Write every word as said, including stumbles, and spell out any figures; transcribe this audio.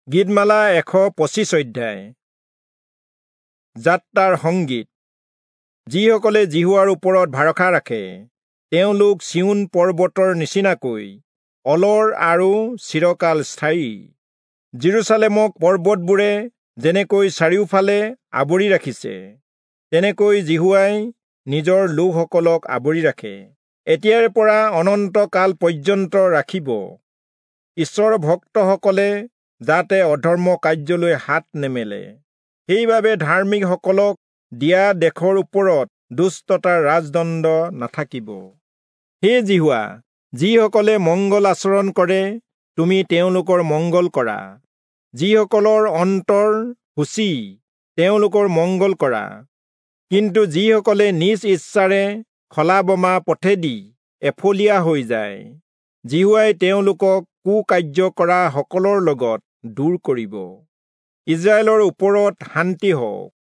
গীতমালা এশ পঁচিছ অধ্যায়। যাত্ৰাৰ সংগীত। যিসকলে জিহুৱাৰ ওপৰত ভৰসা ৰাখে, তেওঁলোক চিউন পৰ্বতৰ নিচিনাকৈ অলৰ আৰু চিৰকাল স্থায়ী। জেৰুচালেমক পৰ্বতবোৰে যেনেকৈ চাৰিওফালে আৱৰি ৰাখিছে, তেনেকৈ জিহুৱাই নিজৰ লোকসকলক আৱৰি ৰাখে। এতিয়াৰ পৰা অনন্ত কাল পৰ্যন্ত ৰাখিব। ঈশ্বৰৰ ভক্তসকলে যাতে অধৰ্ম কাৰ্যলৈ হাত নেমেলে, সেইবাবে ধাৰ্মিকসকলক দিয়া দেশৰ ওপৰত দুষ্টতাৰ ৰাজদণ্ড নাথাকিব। হে জিহুৱা, যিসকলে মংগল আচৰণ কৰে, তুমি তেওঁলোকৰ মংগল কৰা। যিসকলৰ অন্তৰ সূচী, তেওঁলোকৰ মংগল কৰা। কিন্তু যিসকলে নিজ ইচ্ছাৰে খলা-বমা পথেদি এফলীয়া হৈ যায়, জিহুৱাই তেওঁলোকক কুকাৰ্য কৰা সকলৰ লগত দূৰ কৰিব। ইজৰাইলৰ ওপৰত শান্তি হওক।